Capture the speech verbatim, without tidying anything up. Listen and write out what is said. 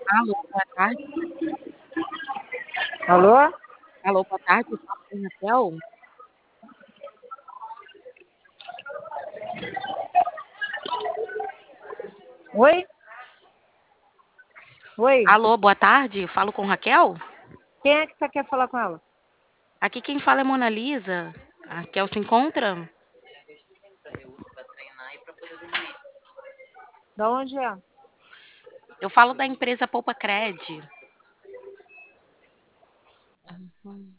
Alô, boa tarde. Alô? Alô, boa tarde, falo com Raquel? Oi? Oi? Alô, boa tarde, falo com Raquel? Quem é que você quer falar com ela? Aqui quem fala é Mona Lisa. A Raquel se encontra? Da onde é? Eu falo da empresa Poupa Cred. Uhum.